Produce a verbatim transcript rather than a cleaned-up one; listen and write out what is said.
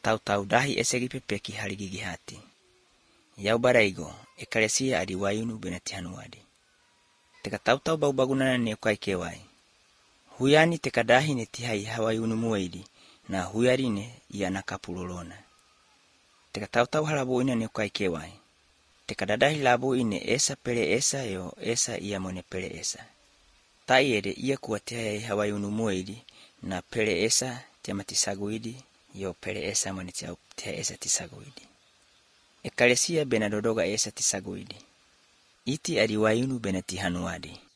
tau-tau dahi esegi pepeki haligigi hati. Yau baraigo, ekalesia adi wayunu benati hanuadi. Teka tau-tau bau-bagunana ne ukai kewai. Huyani teka dahi ne tihai hawayunu muwaidi, na huyari ne iya nakapulolona. Teka tau-tau halabu ina ne ukai kewai. Teka dadahi labu ine esa pele esa yo esa iya mone pele esa. Tai ede iya kuatia hawayunu muwaidi, na pele esa tiama tisaguidi, yo pele esa mone tia esa tisaguidi. Ekalesia benadodoga esa tisaguidi. Iti adi wayunu benati hanuadi.